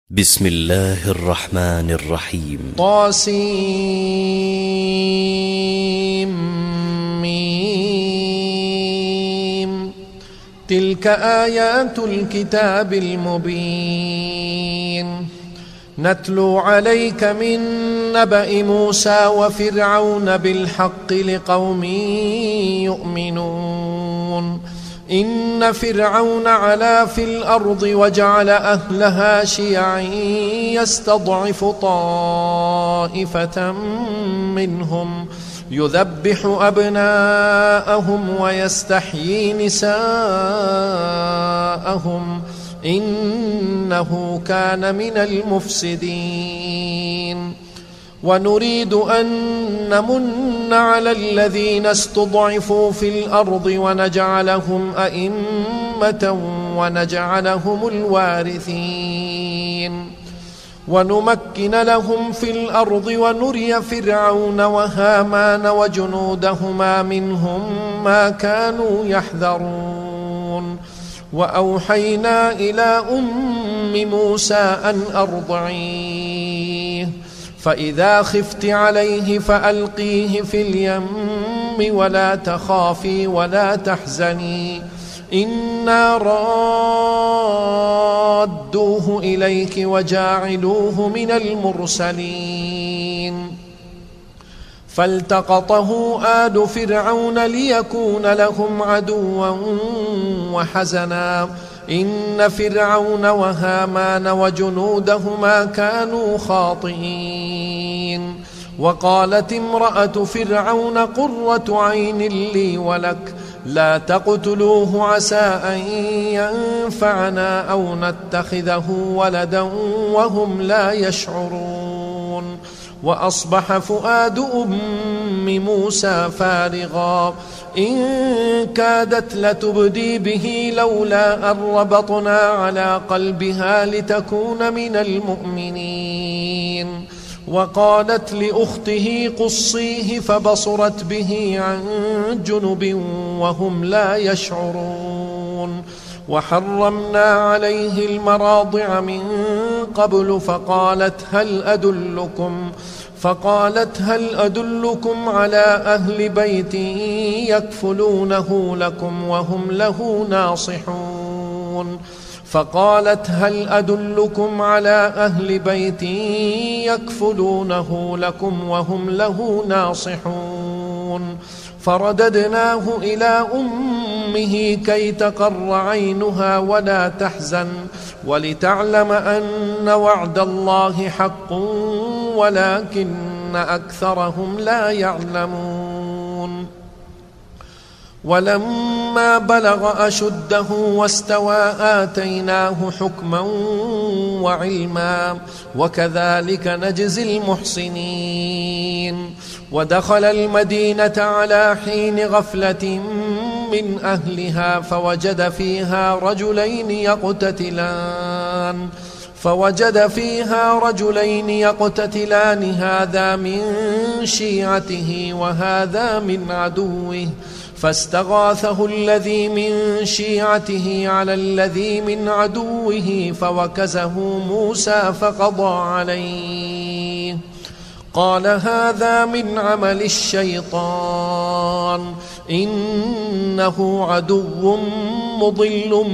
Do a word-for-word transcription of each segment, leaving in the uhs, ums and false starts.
بسم الله الرحمن الرحيم. طاسيم. تلك آيات الكتاب المبين نتلو عليك من نبأ موسى وفرعون بالحق لقوم يؤمنون. إن فرعون علا في الأرض وجعل أهلها شيعا يستضعف طائفة منهم يذبح أبناءهم ويستحيي نساءهم إنه كان من المفسدين. ونريد أن نمن على الذين استضعفوا في الأرض ونجعلهم أئمة ونجعلهم الوارثين ونمكن لهم في الأرض ونري فرعون وهامان وجنودهما منهم ما كانوا يحذرون. وأوحينا إلى أم موسى أن أرضعيه فإذا خفت عليه فألقيه في اليم ولا تخافي ولا تحزني إنا رادوه إليك وجاعلوه من المرسلين. فالتقطه آل فرعون ليكون لهم عدوا وحزنا إن فرعون وهامان وجنودهما كانوا خاطئين. وقالت امرأة فرعون قرة عين لي ولك لا تقتلوه عسى أن ينفعنا أو نتخذه ولدا وهم لا يشعرون. وأصبح فؤاد أم موسى فارغا إن كادت لتبدي به لولا أن ربطنا على قلبها لتكون من المؤمنين. وقالت لأخته قصيه فبصرت به عن جنب وهم لا يشعرون. وحرمنا عليه المراضع من قبل فقالت هل أدلكم فقالت هل أدلكم على أهل بيت يكفلونه لكم وهم له ناصحون. فقالت هل أدلكم على أهل بيت يكفلونه لكم وهم له ناصحون. فرددناه إلى أمه كي تقر عينها ولا تحزن ولتعلم أن وعد الله حق ولكن أكثرهم لا يعلمون. ولما بلغ أشده واستوى آتيناه حكما وعلما وكذلك نجزي المحسنين. ودخل المدينة على حين غفلة من أهلها فوجد فيها رجلين يقتتلان فوجد فيها رجلين يقتتلان هذا من شيعته وهذا من عدوه فاستغاثه الذي من شيعته على الذي من عدوه فوكزه موسى فقضى عليه. قال هذا من عمل الشيطان إنه عدو مضل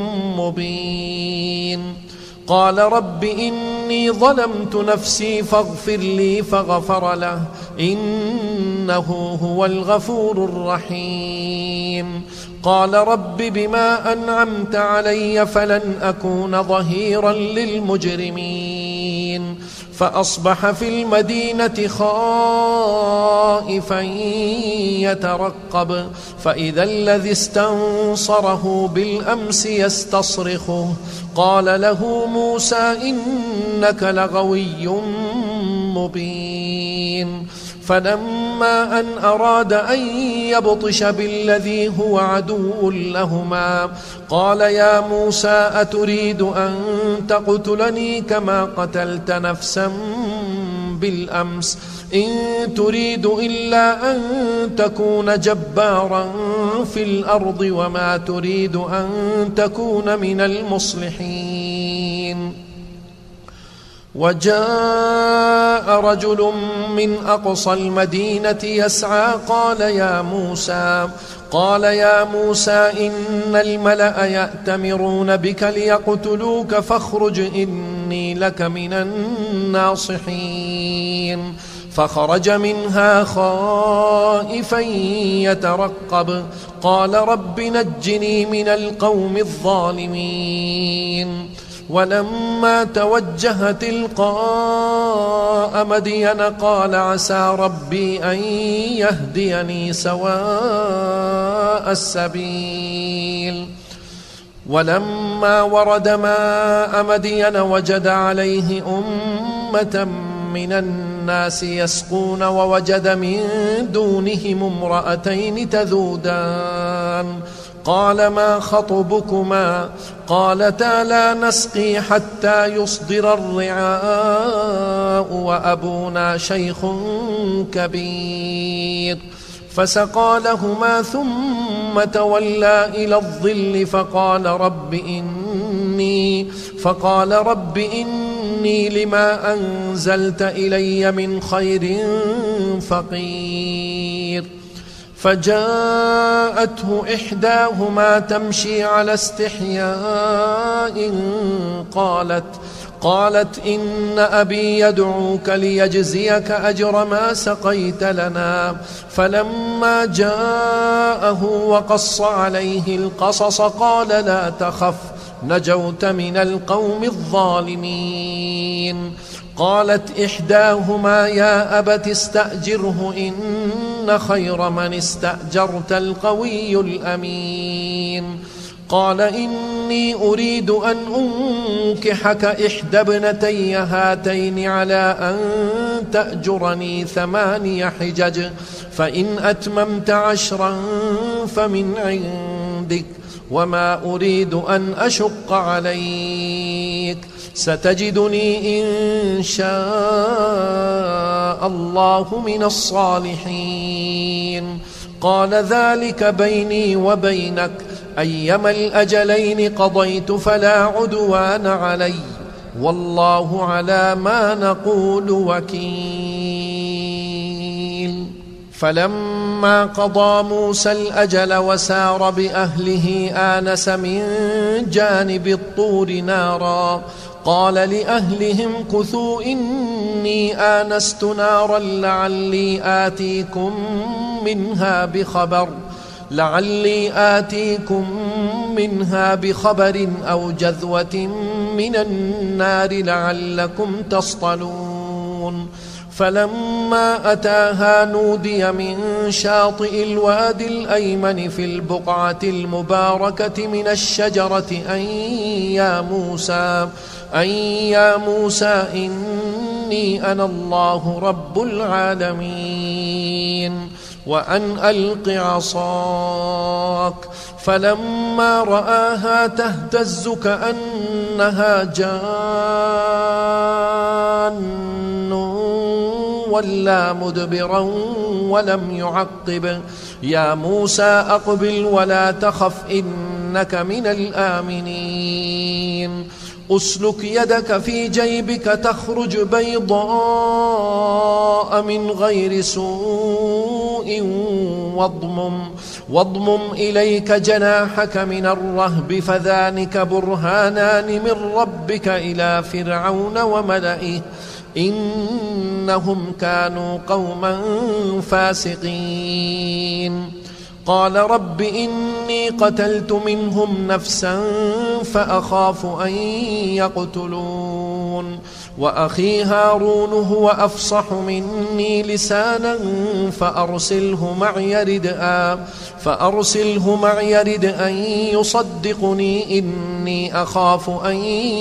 مبين. قال رب إني ظلمت نفسي فاغفر لي فغفر له إنه هو الغفور الرحيم. قال رب بما أنعمت علي فلن أكون ظهيرا للمجرمين. فأصبح في المدينة خائفا يترقب فإذا الذي استنصره بالأمس يستصرخه قال له موسى إنك لغوي مبين. فلما أن أراد أن يبطش بالذي هو عدو لهما قال يا موسى أتريد أن تقتلني كما قتلت نفسا بالأمس إن تريد إلا أن تكون جبارا في الأرض وما تريد أن تكون من المصلحين. وجاء رجل من أقصى المدينة يسعى قال يا موسى قال يا موسى إن الملأ يأتمرون بك ليقتلوك فاخرج إني لك من الناصحين. فخرج منها خائفا يترقب قال رب نجني من القوم الظالمين. ولما توجه تلقاء مدين قال عسى ربي أن يهديني سواء السبيل. ولما ورد ماء مدين وجد عليه أمة من الناس يسقون ووجد من دونهم امرأتين تذودان قال ما خطبكما قالتا لا نسقي حتى يصدر الرعاء وأبونا شيخ كبير. فسقى لهما ثم تولى إلى الظل فقال رب إني فقال رب إني لما أنزلت إلي من خير فقير. فجاءته إحداهما تمشي على استحياء قالت قالت إن أبي يدعوك ليجزيك أجر ما سقيت لنا. فلما جاءه وقص عليه القصص قال لا تخف نجوت من القوم الظالمين. قالت إحداهما يا أبت استأجره إن خير من استأجرت القوي الأمين. قال إني أريد أن أنكحك إحدى ابنتي هاتين على أن تأجرني ثماني حجج فإن أتممت عشرا فمن عندك وما أريد أن أشق عليك ستجدني إن شاء الله من الصالحين. قال ذلك بيني وبينك أيما الأجلين قضيت فلا عدوان علي والله على ما نقول وكيل. فلما قضى موسى الأجل وسار بأهله آنس من جانب الطور نارا قال لأهلهم كثوا إني آنست نارا لعلي آتيكم منها بخبر لعلي آتيكم منها بخبر أو جذوة من النار لعلكم تصطلون. فلما أتاها نودي من شاطئ الوادي الأيمن في البقعة المباركة من الشجرة أن يا موسى أن يا موسى إني أنا الله رب العالمين وأن ألق عصاك. فلما رآها تهتز كأنها جان ولا مدبرا ولم يعقب يا موسى أقبل ولا تخف إنك من الآمنين. أسلك يدك في جيبك تخرج بيضاء من غير سوء واضمم واضمم إليك جناحك من الرهب فذلك برهانان من ربك إلى فرعون وملئه إنهم كانوا قوما فاسقين. قال رب إني قتلت منهم نفسا فأخاف أن يقتلون وأخي هارون هو أفصح مني لسانا فأرسله معي ردءا فأرسله معي ردءا يصدقني إني أخاف أن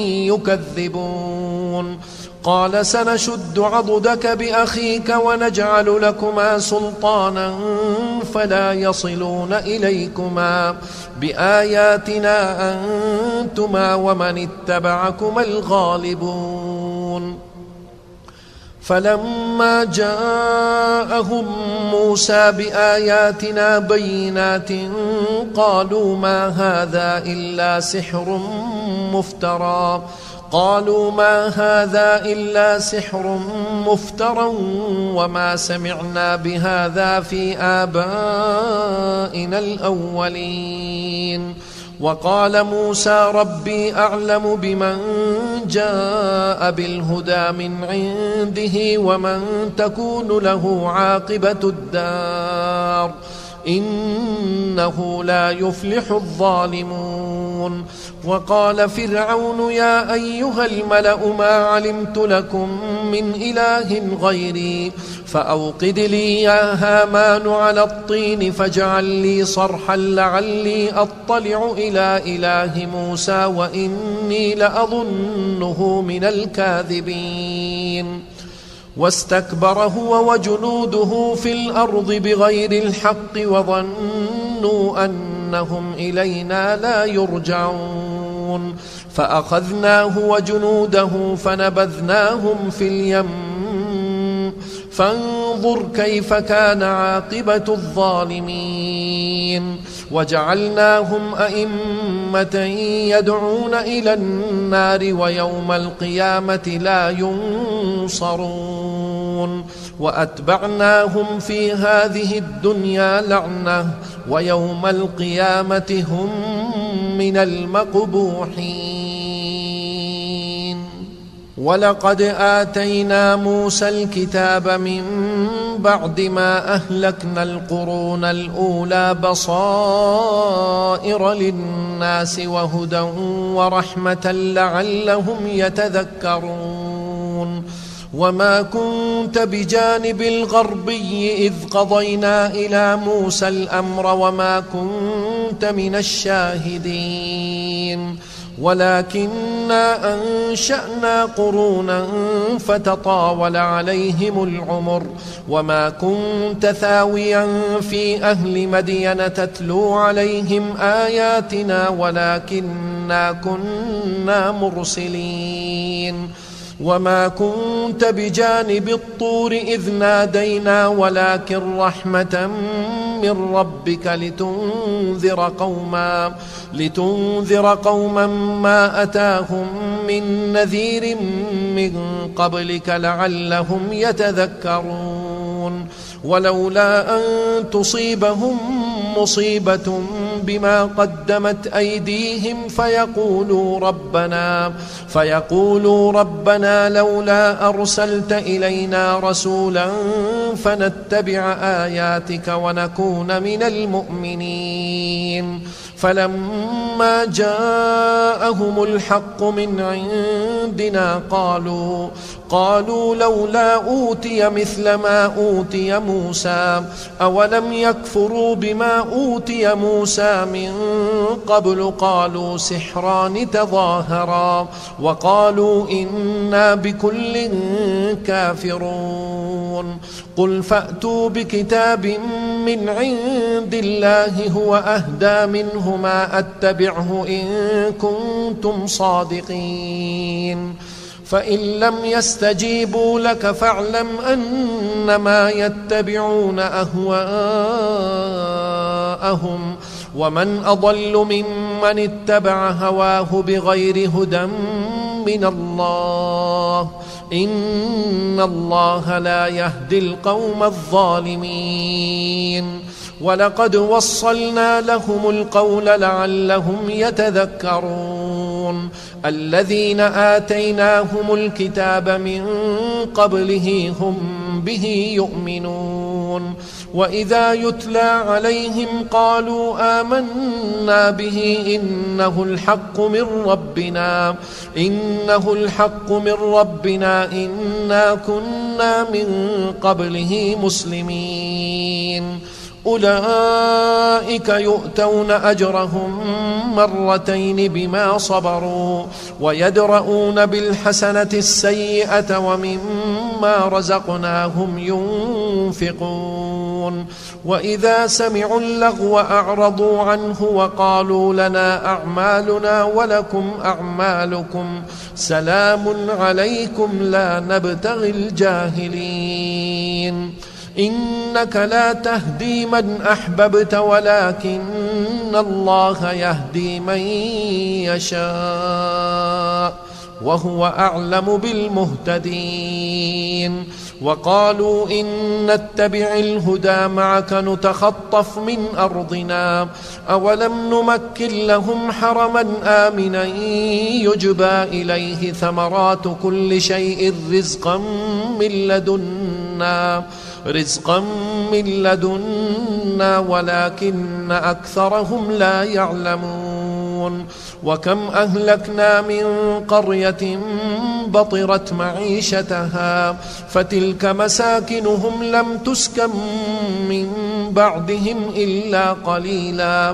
يكذبون. قال سنشد عضدك بأخيك ونجعل لكما سلطانا فلا يصلون إليكما بآياتنا أنتما ومن اتبعكما الغالبون. فلما جاءهم موسى بآياتنا بينات قالوا ما هذا إلا سحر مفترى قالوا ما هذا إلا سحر مفترى وما سمعنا بهذا في آبائنا الأولين. وقال موسى ربي أعلم بمن جاء بالهدى من عنده ومن تكون له عاقبة الدار إنه لا يفلح الظالمون. وقال فرعون يا أيها الملأ ما علمت لكم من إله غيري فأوقد لي يا هامان على الطين فاجعل لي صرحا لعلي أطلع إلى إله موسى وإني لأظنه من الكاذبين. واستكبر هو وجنوده في الأرض بغير الحق وظنوا أنهم إلينا لا يرجعون فأخذناه وجنوده فنبذناهم في اليم فانظر كيف كان عاقبة الظالمين. وجعلناهم أئمة يدعون إلى النار ويوم القيامة لا ينصرون. وأتبعناهم في هذه الدنيا لعنة ويوم القيامة هم من المقبوحين. ولقد آتينا موسى الكتاب من بعد ما أهلكنا القرون الأولى بصائر للناس وهدى ورحمة لعلهم يتذكرون. وما كنت بجانب الغربي إذ قضينا إلى موسى الأمر وما كنت من الشاهدين ولكننا أنشأنا قرونا فتطاول عليهم العمر وما كنت ثاويا في أهل مدين تتلو عليهم آياتنا ولكننا كنا مرسلين. وما كنت بجانب الطور إذ نادينا ولكن رحمة من ربك لتنذر قوما لتنذر قوما ما أتاهم من نذير من قبلك لعلهم يتذكرون. ولولا أن تصيبهم مصيبة بما قدمت أيديهم فيقولوا ربنا فيقولوا ربنا لولا أرسلت إلينا رسولا فنتبع آياتك ونكون من المؤمنين. فلما جاءهم الحق من عندنا قالوا قالوا لولا أوتي مثل ما أوتي موسى أولم يكفروا بما أوتي موسى من قبل قالوا سحران تظاهرا وقالوا إنا بكل كافرون. قل فأتوا بكتاب من عند الله هو أهدى منهما أتبعه إن كنتم صادقين. فإن لم يستجيبوا لك فاعلم أنما يتبعون أهواءهم ومن أضل ممن اتبع هواه بغير هدى من الله إن الله لا يهدي القوم الظالمين. ولقد وصلنا لهم القول لعلهم يتذكرون. الذين آتيناهم الكتاب من قبله هم به يؤمنون. وإذا يتلى عليهم قالوا آمنا به إنه الحق من ربنا إنه الحق من ربنا إنا كنا من قبله مسلمين. أولئك يؤتون أجرهم مرتين بما صبروا ويدرؤون بالحسنة السيئة ومما رزقناهم ينفقون. وإذا سمعوا اللغو أعرضوا عنه وقالوا لنا أعمالنا ولكم أعمالكم سلام عليكم لا نبتغي الجاهلين. إنك لا تهدي من أحببت ولكن الله يهدي من يشاء وهو أعلم بالمهتدين. وقالوا إن نتبع الهدى معك نتخطف من أرضنا أولم نمكن لهم حرما آمنا يجبى إليه ثمرات كل شيء رزقا من لدنا رزقا من لدنا ولكن أكثرهم لا يعلمون. وكم أهلكنا من قرية بطرت معيشتها فتلك مساكنهم لم تسكن من بعدهم إلا قليلا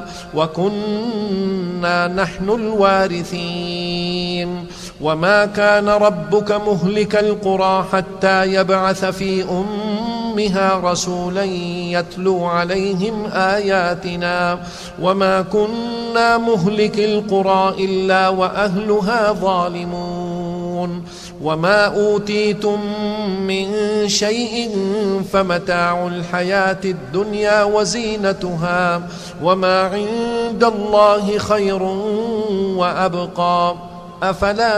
وكنا نحن الوارثين. وما كان ربك مهلك القرى حتى يبعث في أمها رسولا يتلو عليهم آياتنا وما كنا مهلك القرى إلا وأهلها ظالمون. وما أوتيتم من شيء فمتاع الحياة الدنيا وزينتها وما عند الله خير وأبقى أفلا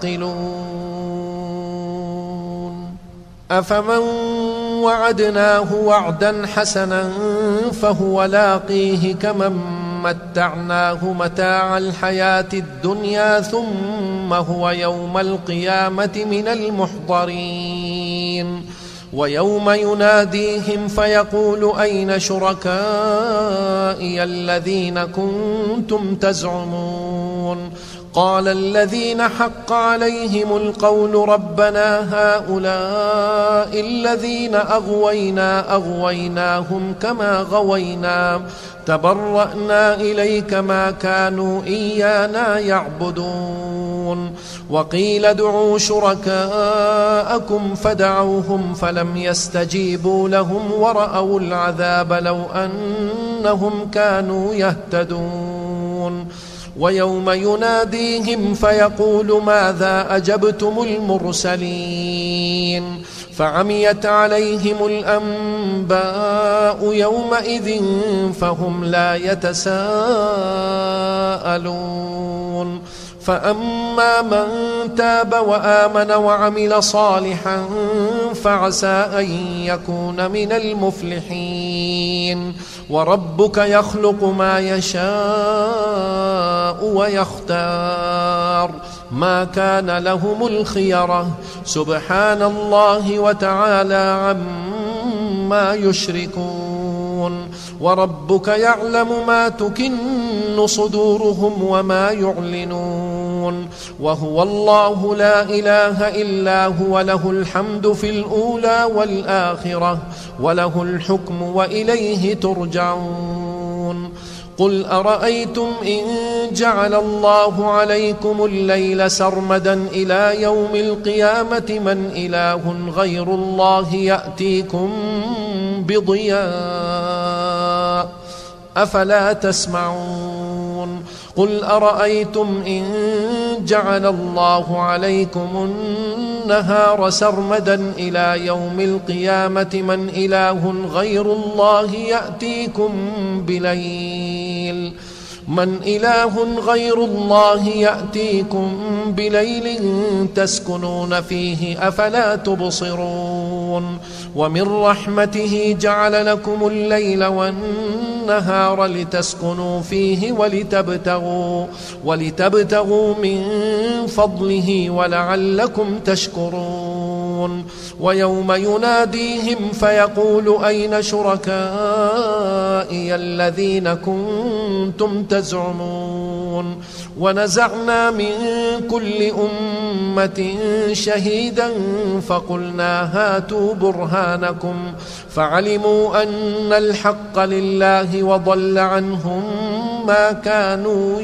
تعقلون. أفمن وعدناه وعدا حسنا فهو لاقيه كمن متعناه متاع الحياة الدنيا ثم هو يوم القيامة من المحضرين. ويوم يناديهم فيقول أين شركائي الذين كنتم تزعمون قال الذين حق عليهم القول ربنا هؤلاء الذين أغوينا أغويناهم كما غوينا تبرأنا إليك ما كانوا إيانا يعبدون. وقيل ادعوا شركاءكم فدعوهم فلم يستجيبوا لهم ورأوا العذاب لو أنهم كانوا يهتدون. ويوم يناديهم فيقول ماذا أجبتم المرسلين فعميت عليهم الأنباء يومئذ فهم لا يتساءلون. فأما من تاب وآمن وعمل صالحا فعسى أن يكون من المفلحين. وربك يخلق ما يشاء ويختار ما كان لهم الخيرة سبحان الله وتعالى عما يشركون. وربك يعلم ما تكن صدورهم وما يعلنون وهو الله لا إله إلا هو له الحمد في الأولى والآخرة وله الحكم وإليه ترجعون. قل أرأيتم إن جعل الله عليكم الليل سرمدا إلى يوم القيامة من إله غير الله يأتيكم بضياء أفلا تسمعون. قل أرأيتم إن جعل الله عليكم النهار سرمدا إلى يوم القيامة من إله غير الله يأتيكم بليل من إله غير الله يأتيكم بليل تسكنون فيه أفلا تبصرون. ومن رحمته جعل لكم الليل والنهار لتسكنوا فيه ولتبتغوا, ولتبتغوا من فضله ولعلكم تشكرون. ويوم يناديهم فيقول أين شركائي الذين كنتم تزعمون ونزعنا من كل أمة شهيدا فقلنا هاتوا برهانكم فعلموا أن الحق لله وضل عنهم ما كانوا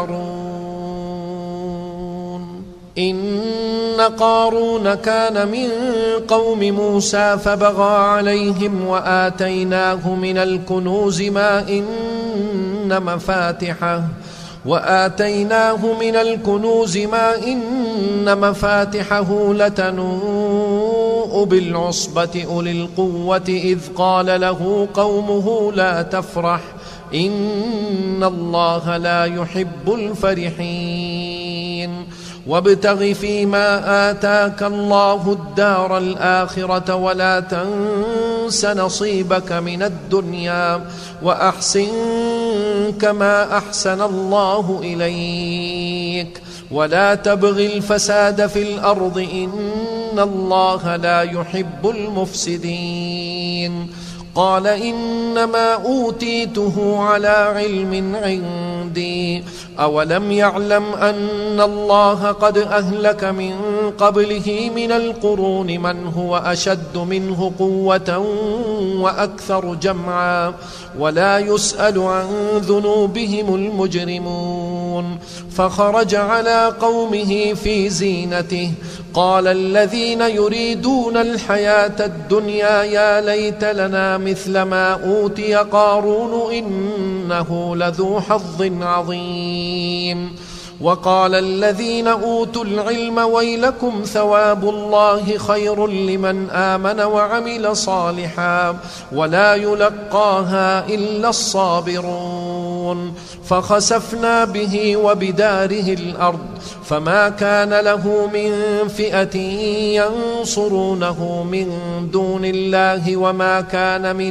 يفترون. إن قارون كان من قوم موسى فبغى عليهم وآتيناه من الكنوز ما إن مفاتحه وآتيناه من الكنوز ما إن مفاتحه لتنوء بالعصبة أولي القوة إذ قال له قومه لا تفرح إن الله لا يحب الفرحين. وابتغ فيما آتاك الله الدار الآخرة ولا تنس نصيبك من الدنيا وأحسن كما أحسن الله إليك ولا تبغ الفساد في الأرض إن الله لا يحب المفسدين. قال إنما أوتيته على علم عندي أولم يعلم أن الله قد أهلك من قبله من القرون من هو أشد منه قوة وأكثر جمعا ولا يسأل عن ذنوبهم المجرمون. فخرج على قومه في زينته قال الذين يريدون الحياة الدنيا يا ليت لنا مثل ما أوتي قارون إنه لذو حظ عظيم. وقال الذين أوتوا العلم ويلكم ثواب الله خير لمن آمن وعمل صالحا ولا يلقاها إلا الصابرون. فخسفنا به وبداره الأرض فما كان له من فئة ينصرونه من دون الله وما كان من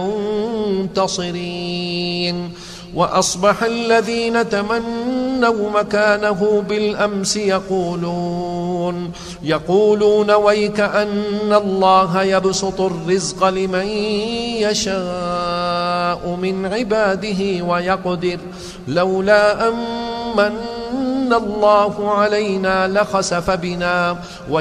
المنتصرين. وأصبح الذين تمنوا مكانه بالأمس يقولون يقولون ويك أن الله يبسط الرزق لمن يشاء من عباده ويقدر لولا أن من الله علينا لخسف بنا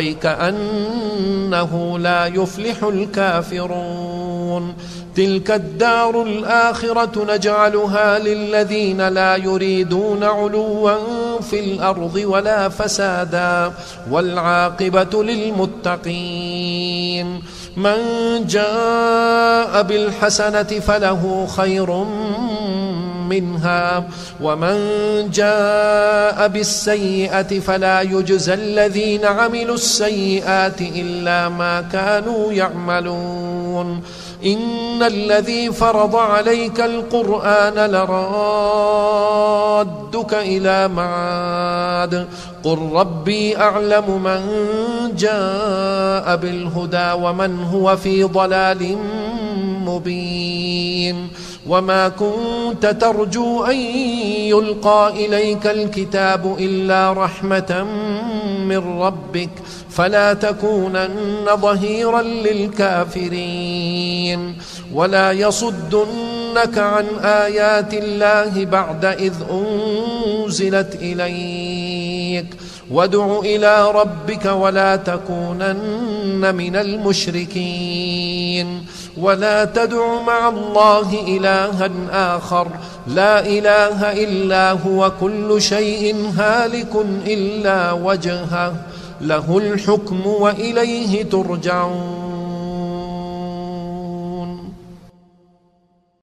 ويكأنه لا يفلح الكافرون. تلك الدار الآخرة نجعلها للذين لا يريدون علوا في الأرض ولا فسادا والعاقبة للمتقين. من جاء بالحسنة فله خير منها ومن جاء بالسيئة فلا يجزى الذين عملوا السيئات إلا ما كانوا يعملون. إن الذي فرض عليك القرآن لرادك إلى معاد قل ربي أعلم من جاء بالهدى ومن هو في ضلال مبين. وما كنت ترجو أن يلقى إليك الكتاب إلا رحمة من ربك فلا تكونن ظهيرا للكافرين. ولا يصدنك عن آيات الله بعد إذ أنزلت إليك وادع إلى ربك ولا تكونن من المشركين. ولا تدع مع الله إلها آخر لا إله إلا هو كل شيء هالك إلا وجهه له الحكم وإليه ترجعون.